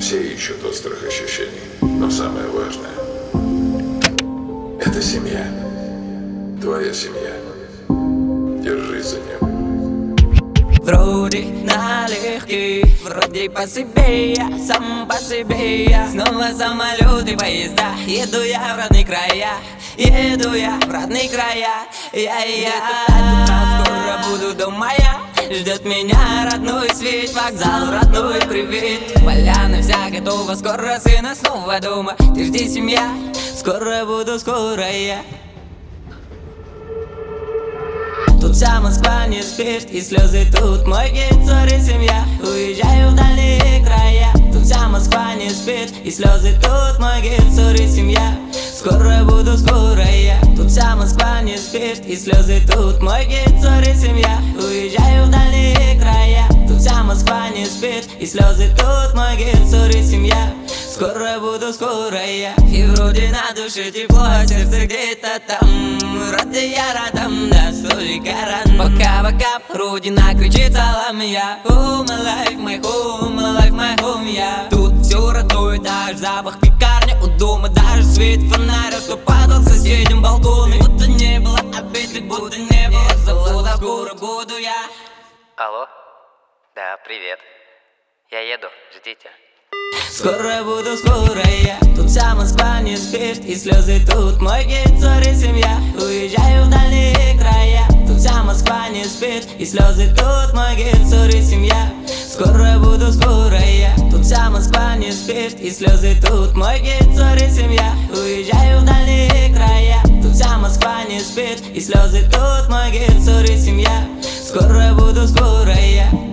Все ищут острых ощущений, но самое важное — это семья. Твоя семья. Держись за нее. Вроде налегке, вроде по себе я, сам по себе я. Снова самолеты, поезда, еду я в родные края. Еду я в родные края. Я скоро буду дома я. Ждет меня родной свет, вокзал, родной привет. Поляна вся готова, скоро сына снова дома. Ты жди, семья, скоро буду, скоро я. Тут вся Москва не спит, и слезы тут мой гид, сори, семья. Уезжаю в дальние края. Тут вся Москва не спит, и слезы тут мой гид, сори, семья. Скоро буду, скоро я. Тут вся Москва не спит, и слезы тут мой гид, сори, семья. Уезжаю в дальние края. Тут вся Москва не спит, и слезы тут мой гид, сори, семья. Скоро буду, скоро я. И вроде на душе тепло, а сердце где-то там. Вроде я рядом, да столько ран. Пока-пока, родина кричит салам я. Oh my life, my home, my life, my home я. Тут все родное, даже запах пекарни у дома. Даже свет фонаря, что падал к соседям балконы. Будто не было обиды, будто не было завода. Скоро буду я. Алло? Да, привет. Я еду, ждите. Скоро буду, скоро я. Тут вся Москва не спит, и слезы тут мой гид, сори, семья. Уезжаю в дальние края. Тут вся Москва не спит, и слезы тут мой гид, сори, семья. Скоро буду, скоро я. Тут вся Москва не спит, и слезы тут мой гид, сори, семья. Уезжаю в дальние края. Тут вся Москва не спит, и слезы тут мой гид, сори, семья. Скоро буду, скоро я.